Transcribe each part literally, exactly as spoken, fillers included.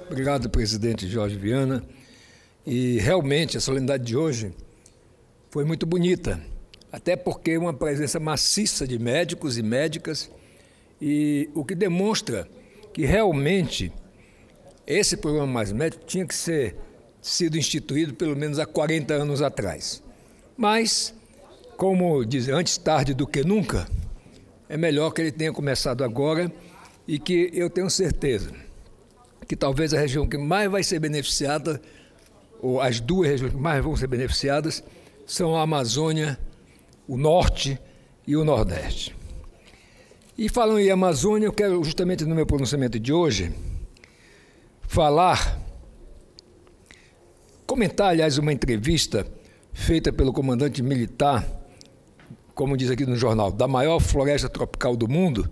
Obrigado, presidente Jorge Viana. E realmente a solenidade de hoje foi muito bonita, até porque uma presença maciça de médicos e médicas, e o que demonstra que realmente esse programa Mais Médico tinha que ser sido instituído pelo menos há quarenta anos atrás. Mas, como dizem, antes tarde do que nunca, é melhor que ele tenha começado agora e que eu tenho certeza que talvez a região que mais vai ser beneficiada, ou as duas regiões que mais vão ser beneficiadas, são a Amazônia, o Norte e o Nordeste. E falando em Amazônia, eu quero justamente no meu pronunciamento de hoje falar, comentar, aliás, uma entrevista feita pelo comandante militar, como diz aqui no jornal, da maior floresta tropical do mundo,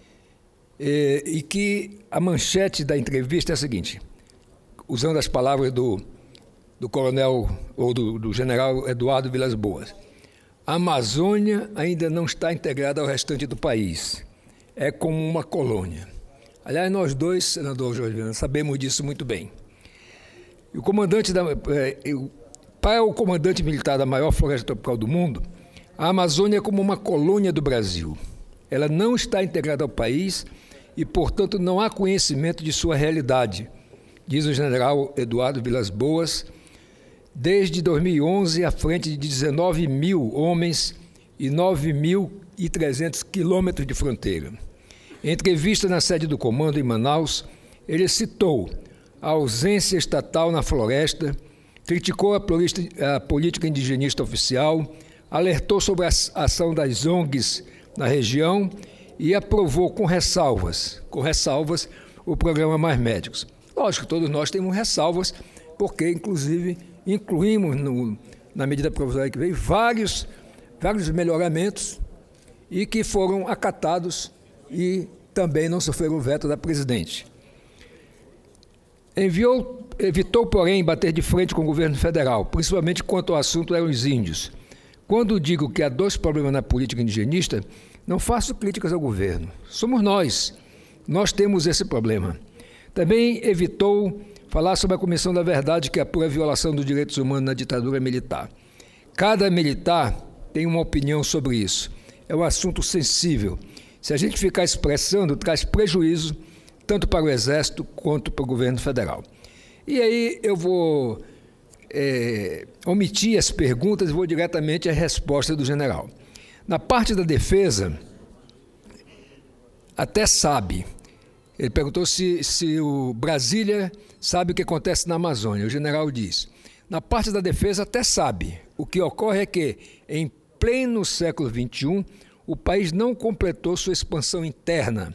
e, e que a manchete da entrevista é a seguinte, usando as palavras do, do coronel, ou do, do general Eduardo Vilas Boas: a Amazônia ainda não está integrada ao restante do país, é como uma colônia. Aliás, nós dois, senador Jorge Viana, sabemos disso muito bem. E o comandante da, é, para o comandante militar da maior floresta tropical do mundo, a Amazônia é como uma colônia do Brasil. Ela não está integrada ao país e, portanto, não há conhecimento de sua realidade, diz o general Eduardo Vilas Boas, desde dois mil e onze à frente de dezenove mil homens e nove mil e trezentos quilômetros de fronteira. Em entrevista na sede do comando em Manaus, ele citou a ausência estatal na floresta, criticou a política indigenista oficial, alertou sobre a ação das O N Gs na região e aprovou com ressalvas, com ressalvas, o programa Mais Médicos. Lógico, todos nós temos ressalvas, porque, inclusive, incluímos no, na medida provisória que veio vários, vários melhoramentos e que foram acatados e também não sofreram o veto da presidente. Enviou, evitou, porém, bater de frente com o governo federal, principalmente quanto ao assunto eram os índios. Quando digo que há dois problemas na política indigenista, não faço críticas ao governo. Somos nós. Nós temos esse problema. Também evitou falar sobre a Comissão da Verdade, que apura a violação dos direitos humanos na ditadura militar. Cada militar tem uma opinião sobre isso. É um assunto sensível. Se a gente ficar expressando, traz prejuízo tanto para o Exército quanto para o governo federal. E aí eu vou é, omitir as perguntas e vou diretamente à resposta do general. Na parte da defesa, até sabe. Ele perguntou se, se o Brasília sabe o que acontece na Amazônia. O general diz: na parte da defesa até sabe. O que ocorre é que, em pleno século vinte e um, o país não completou sua expansão interna.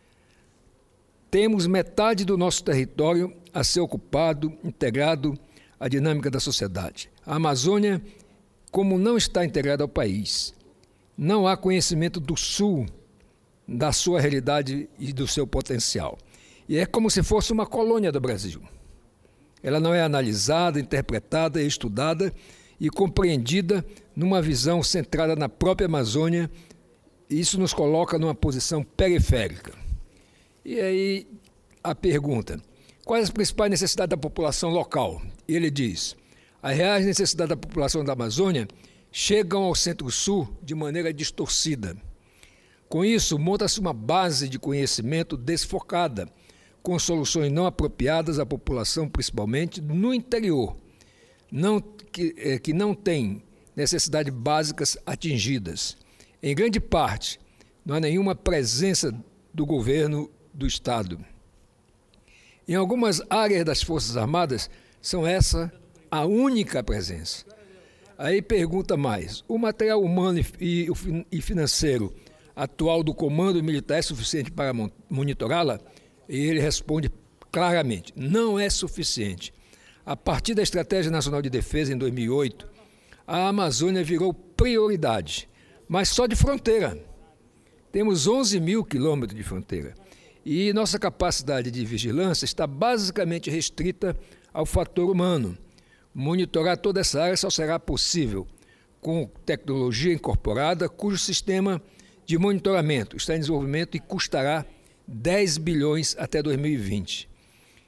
Temos metade do nosso território a ser ocupado, integrado à dinâmica da sociedade. A Amazônia, como não está integrada ao país, não há conhecimento do Sul, da sua realidade e do seu potencial. E é como se fosse uma colônia do Brasil. Ela não é analisada, interpretada, estudada e compreendida numa visão centrada na própria Amazônia, e isso nos coloca numa posição periférica. E aí a pergunta: quais as principais necessidades da população local? E ele diz: as reais necessidades da população da Amazônia chegam ao Centro-Sul de maneira distorcida. Com isso, monta-se uma base de conhecimento desfocada, com soluções não apropriadas à população, principalmente no interior, não, que, é, que não tem necessidades básicas atingidas. Em grande parte, não há nenhuma presença do governo do Estado. Em algumas áreas das Forças Armadas, são essa a única presença. Aí pergunta mais: o material humano e, e, e financeiro atual do comando militar é suficiente para monitorá-la? E ele responde claramente: não é suficiente. A partir da Estratégia Nacional de Defesa, em dois mil e oito, a Amazônia virou prioridade, mas só de fronteira. Temos onze mil quilômetros de fronteira e nossa capacidade de vigilância está basicamente restrita ao fator humano. Monitorar toda essa área só será possível com tecnologia incorporada, cujo sistema de monitoramento está em desenvolvimento e custará dez bilhões até dois mil e vinte.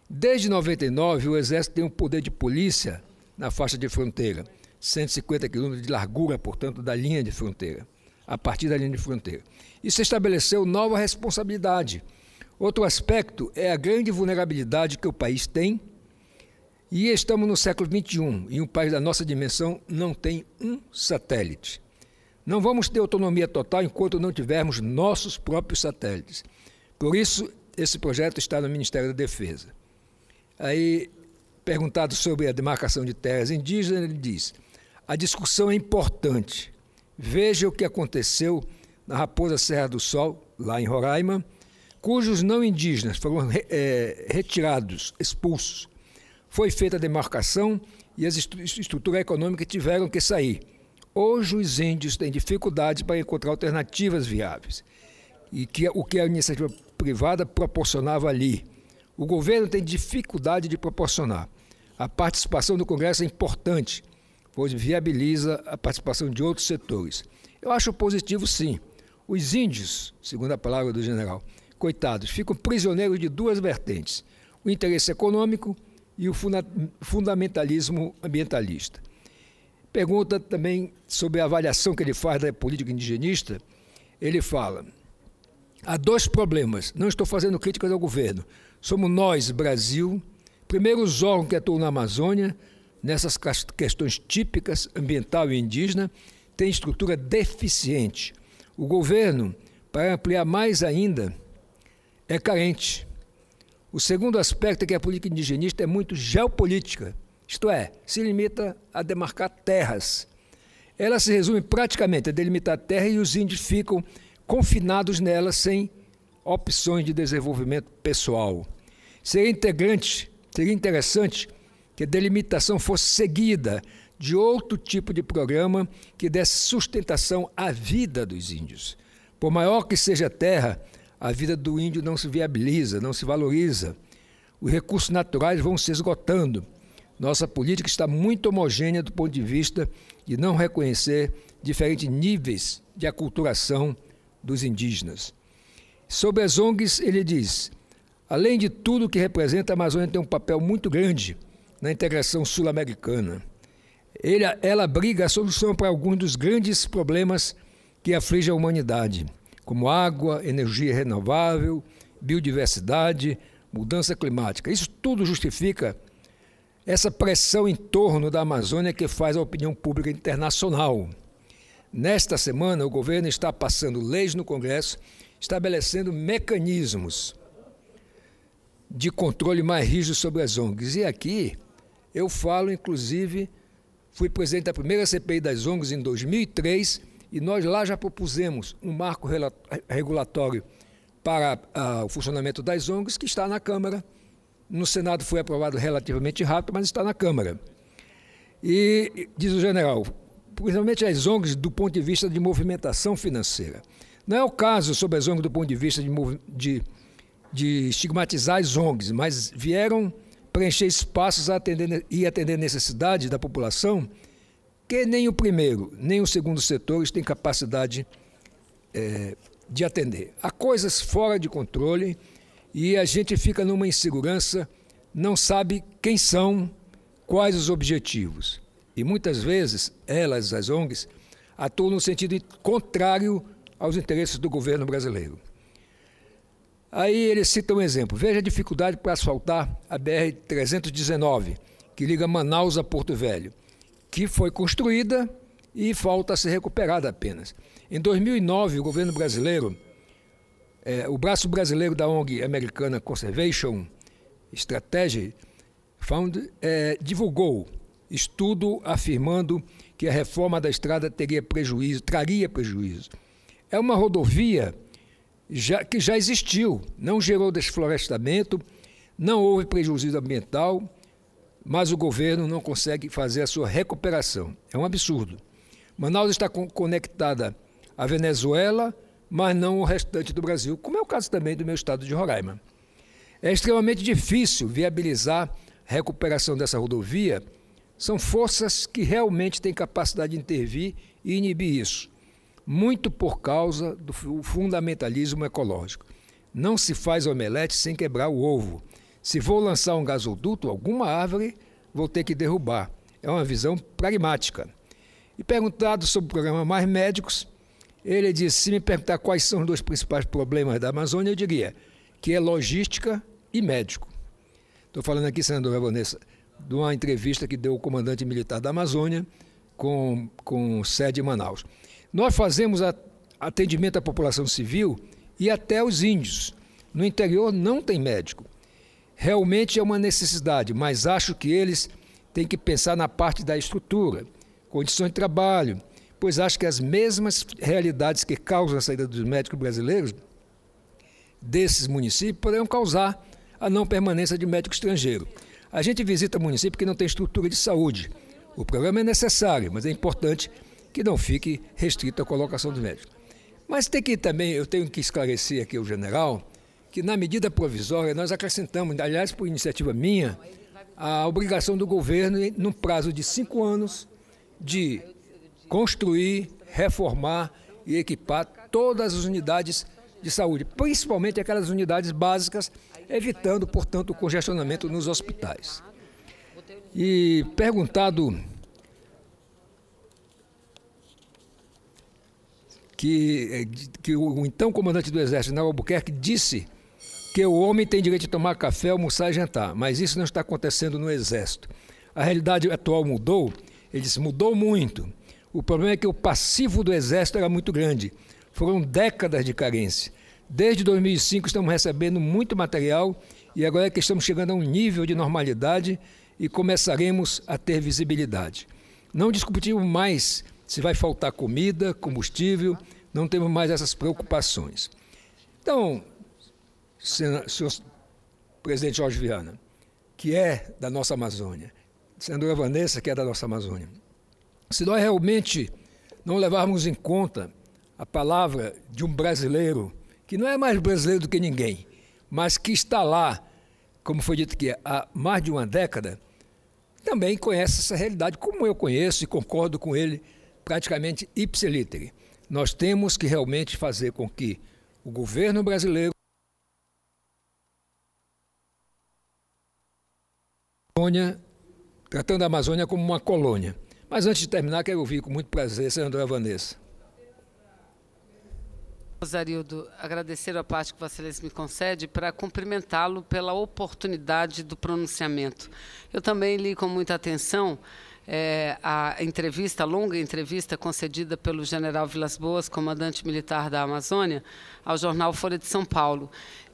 Desde noventa e nove, o Exército tem um poder de polícia na faixa de fronteira, cento e cinquenta quilômetros de largura, portanto, da linha de fronteira, a partir da linha de fronteira. Isso estabeleceu nova responsabilidade. Outro aspecto é a grande vulnerabilidade que o país tem, e estamos no século vinte e um, e um país da nossa dimensão não tem um satélite. Não vamos ter autonomia total enquanto não tivermos nossos próprios satélites. Por isso, esse projeto está no Ministério da Defesa. Aí, perguntado sobre a demarcação de terras indígenas, ele diz: a discussão é importante. Veja o que aconteceu na Raposa Serra do Sol, lá em Roraima, cujos não indígenas foram é, retirados, expulsos. Foi feita a demarcação e as estruturas econômicas tiveram que sair. Hoje os índios têm dificuldade para encontrar alternativas viáveis, e que, o que a iniciativa privada proporcionava ali. O governo tem dificuldade de proporcionar. A participação do Congresso é importante, pois viabiliza a participação de outros setores. Eu acho positivo, sim. Os índios, segundo a palavra do general, coitados, ficam prisioneiros de duas vertentes: o interesse econômico e o funda- fundamentalismo ambientalista. Pergunta também sobre a avaliação que ele faz da política indigenista. Ele fala: há dois problemas, não estou fazendo críticas ao governo. Somos nós, Brasil, primeiro os órgãos que atuam na Amazônia, nessas questões típicas, ambiental e indígena, tem estrutura deficiente. O governo, para ampliar mais ainda, é carente. O segundo aspecto é que a política indigenista é muito geopolítica, isto é, se limita a demarcar terras. Ela se resume praticamente a delimitar terra e os índios ficam confinados nela sem opções de desenvolvimento pessoal. Seria integrante, seria interessante que a delimitação fosse seguida de outro tipo de programa que desse sustentação à vida dos índios. Por maior que seja a terra, a vida do índio não se viabiliza, não se valoriza. Os recursos naturais vão se esgotando. Nossa política está muito homogênea do ponto de vista de não reconhecer diferentes níveis de aculturação dos indígenas. Sobre as O N Gs, ele diz: além de tudo que representa, a Amazônia tem um papel muito grande na integração sul-americana. Ele, ela abriga a solução para alguns dos grandes problemas que afligem a humanidade, como água, energia renovável, biodiversidade, mudança climática. Isso tudo justifica essa pressão em torno da Amazônia que faz a opinião pública internacional. Nesta semana, o governo está passando leis no Congresso, estabelecendo mecanismos de controle mais rígido sobre as O N Gs. E aqui eu falo, inclusive, fui presidente da primeira C P I das O N Gs em dois mil e três, e nós lá já propusemos um marco regulatório para a, o funcionamento das O N Gs, que está na Câmara. No Senado foi aprovado relativamente rápido, mas está na Câmara. E, diz o general, principalmente as O N Gs do ponto de vista de movimentação financeira. Não é o caso sobre as O N Gs do ponto de vista de, de, de estigmatizar as O N Gs, mas vieram preencher espaços a atender, e atender necessidades da população que nem o primeiro, nem o segundo setores têm capacidade é, de atender. Há coisas fora de controle e a gente fica numa insegurança, não sabe quem são, quais os objetivos. E muitas vezes elas, as O N Gs, atuam no sentido contrário aos interesses do governo brasileiro. Aí ele cita um exemplo: veja a dificuldade para asfaltar a B R trezentos e dezenove, que liga Manaus a Porto Velho, que foi construída e falta ser recuperada apenas. Em dois mil e nove, o governo brasileiro, é, o braço brasileiro da O N G americana Conservation Strategy Fund, é, divulgou estudo afirmando que a reforma da estrada teria prejuízo, traria prejuízo. É uma rodovia já, que já existiu, não gerou desflorestamento, não houve prejuízo ambiental, mas o governo não consegue fazer a sua recuperação. É um absurdo. Manaus está con- conectada à Venezuela, mas não o restante do Brasil, como é o caso também do meu estado de Roraima. É extremamente difícil viabilizar a recuperação dessa rodovia. São forças que realmente têm capacidade de intervir e inibir isso, muito por causa do fundamentalismo ecológico. Não se faz omelete sem quebrar o ovo. Se vou lançar um gasoduto, alguma árvore vou ter que derrubar. É uma visão pragmática. E perguntado sobre o programa Mais Médicos, ele disse, se me perguntar quais são os dois principais problemas da Amazônia, eu diria que é logística e médico. Estou falando aqui, senadora Vanessa, de uma entrevista que deu o comandante militar da Amazônia com, com sede em Manaus. Nós fazemos a, atendimento à população civil e até aos índios. No interior não tem médico. Realmente é uma necessidade, mas acho que eles têm que pensar na parte da estrutura, condições de trabalho, pois acho que as mesmas realidades que causam a saída dos médicos brasileiros desses municípios poderão causar a não permanência de médico estrangeiro. A gente visita município que não tem estrutura de saúde. O programa é necessário, mas é importante que não fique restrito à colocação dos médicos. Mas tem que também, eu tenho que esclarecer aqui ao general, que na medida provisória nós acrescentamos, aliás, por iniciativa minha, a obrigação do governo, num prazo de cinco anos, de construir, reformar e equipar todas as unidades de saúde, principalmente aquelas unidades básicas, evitando, portanto, o congestionamento nos hospitais. E perguntado que, que o então comandante do Exército, General Albuquerque, disse que o homem tem direito de tomar café, almoçar e jantar, mas isso não está acontecendo no Exército. A realidade atual mudou, ele disse, mudou muito. O problema é que o passivo do Exército era muito grande. Foram décadas de carência. Desde dois mil e cinco estamos recebendo muito material e agora é que estamos chegando a um nível de normalidade e começaremos a ter visibilidade. Não discutimos mais se vai faltar comida, combustível, não temos mais essas preocupações. Então, senhor presidente Jorge Viana, que é da nossa Amazônia, senadora Vanessa, que é da nossa Amazônia, se nós realmente não levarmos em conta a palavra de um brasileiro, que não é mais brasileiro do que ninguém, mas que está lá, como foi dito aqui, há mais de uma década, também conhece essa realidade, como eu conheço e concordo com ele praticamente ipse littere. Nós temos que realmente fazer com que o governo brasileiro, tratando a Amazônia como uma colônia. Mas antes de terminar, quero ouvir com muito prazer a senadora Vanessa. Mozarildo, agradecer a parte que Vossa Excelência me concede para cumprimentá-lo pela oportunidade do pronunciamento. Eu também li com muita atenção é, a entrevista, a longa entrevista concedida pelo general Vilas Boas, comandante militar da Amazônia, ao jornal Folha de São Paulo.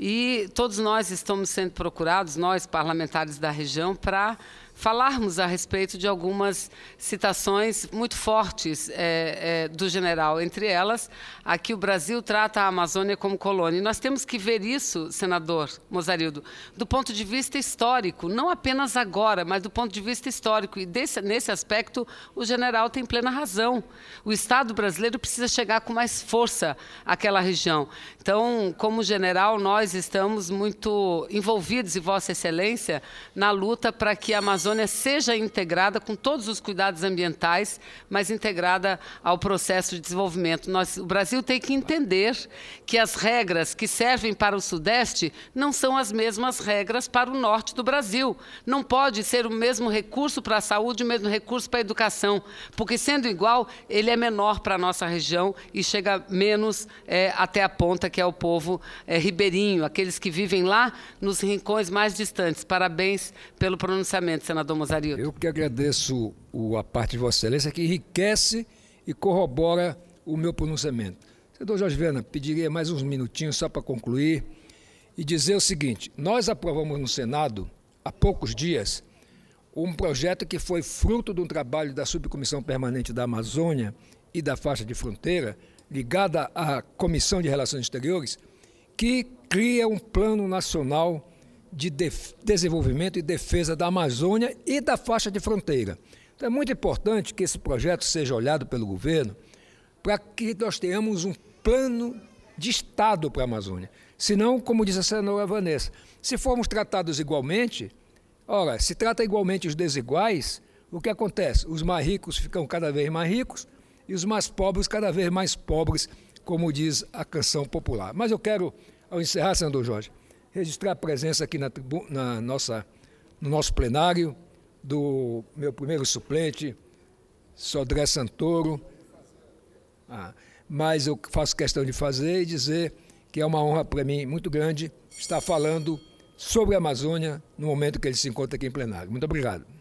E todos nós estamos sendo procurados, nós parlamentares da região, para falarmos a respeito de algumas citações muito fortes é, é, do general, entre elas, a que o Brasil trata a Amazônia como colônia. E nós temos que ver isso, senador Mozarildo, do ponto de vista histórico, não apenas agora, mas do ponto de vista histórico. E desse, nesse aspecto, o general tem plena razão. O Estado brasileiro precisa chegar com mais força àquela região. Então, como general, nós estamos muito envolvidos, e Vossa Excelência, na luta para que a Amazônia seja integrada com todos os cuidados ambientais, mas integrada ao processo de desenvolvimento. Nós, o Brasil tem que entender que as regras que servem para o Sudeste não são as mesmas regras para o Norte do Brasil. Não pode ser o mesmo recurso para a saúde, o mesmo recurso para a educação, porque, sendo igual, ele é menor para a nossa região e chega menos é, até a ponta, que é o povo é, ribeirinho, aqueles que vivem lá nos rincões mais distantes. Parabéns pelo pronunciamento, senador Mozarildo. Eu que agradeço o, a parte de Vossa Excelência, que enriquece e corrobora o meu pronunciamento. Senador Jorge Viana, pediria mais uns minutinhos só para concluir e dizer o seguinte: nós aprovamos no Senado, há poucos dias, um projeto que foi fruto de um trabalho da Subcomissão Permanente da Amazônia e da Faixa de Fronteira, ligada à Comissão de Relações Exteriores, que cria um plano nacional de desenvolvimento e defesa da Amazônia e da faixa de fronteira. Então é muito importante que esse projeto seja olhado pelo governo para que nós tenhamos um plano de Estado para a Amazônia. Senão, como disse a senadora Vanessa, se formos tratados igualmente, ora, se trata igualmente os desiguais, o que acontece? Os mais ricos ficam cada vez mais ricos e os mais pobres cada vez mais pobres, como diz a canção popular. Mas eu quero, ao encerrar, senador Jorge, registrar a presença aqui na, na nossa, no nosso plenário do meu primeiro suplente, Sodré Santoro. Ah, mas eu faço questão de fazer e dizer que é uma honra para mim muito grande estar falando sobre a Amazônia no momento que ele se encontra aqui em plenário. Muito obrigado.